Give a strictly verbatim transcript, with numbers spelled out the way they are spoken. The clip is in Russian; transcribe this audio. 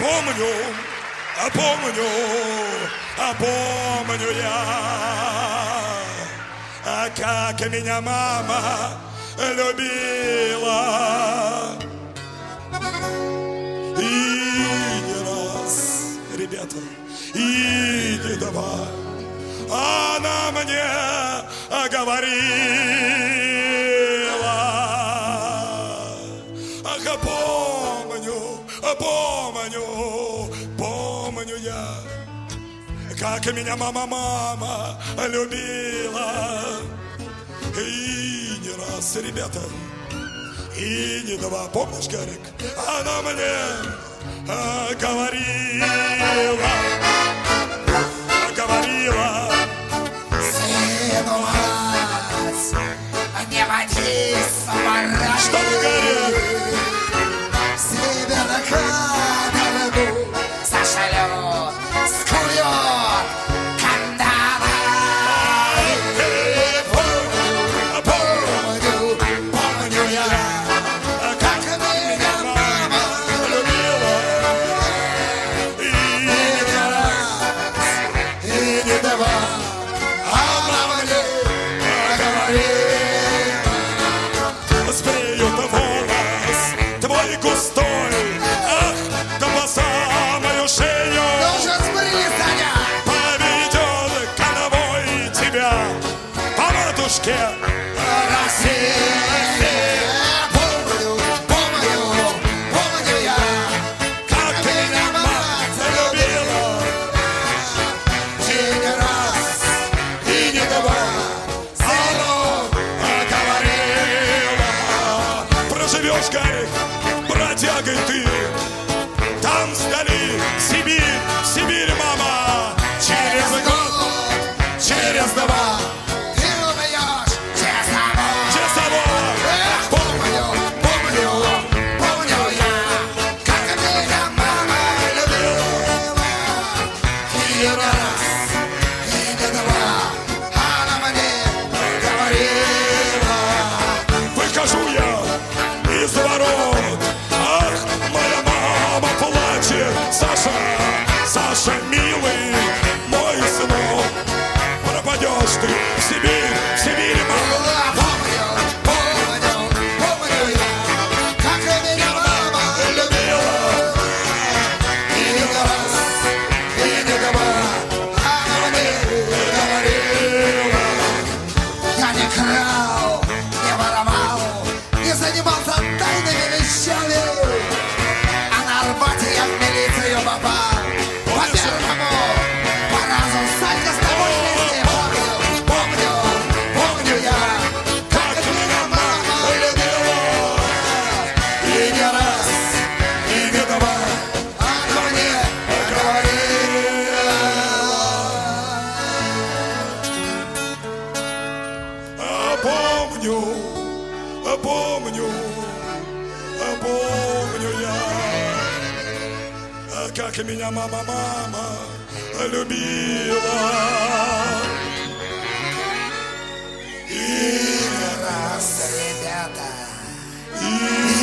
помню, а помню, а помню я, а как меня мама любила. И не раз, ребята, и не два она мне говорила. Ах, а помню, а помню, помню я, как меня мама, мама любила. И не раз, ребята, и не два. Помнишь, Гарик? Она мне а, говорила, говорила. Сыну мать, не водись в барашки. Что ты, Гарик? Себе на каторгу сошлю, скует кандала. Помню, помню я, как меня мама любила. И не раз, и не два, она мне говорила. с приюта волос твой густой, ах, да по самую шею Должен сбрить, Таня. поведет конвой тебя по матушке России. Помню, помню, помню я, Как ты меня, мать, любила. и не раз, И не два она говорила. Проживешь, Гарик, бродягой ты, там вдали Сибирь, Сибирь, мама. Через год, через два, ты умеешь честного. часового. Помню, помню, помню я, как меня мама любила. И не раз, и не два, она мне говорила. Выхожу я из ворот, ах, моя мама плачет. Саша, Саша, милый мой сынок, пропадешь ты в Сибирь, в Сибирь, мама. Помню, помню, помню я, как меня мама любила. И не раз, и не два, она мне говорила. Я не крал, не воровал, не занимался тайными вещами. А на Арбате я в милицию попал. По первому по разу Санька с тобой вместе. Помню, помню, помню я, как меня мама любила. И не раз, и не два, Она мне говорила. а помню, а помню, а помню я, а как меня мама, мама любила. И Раз, ребята, и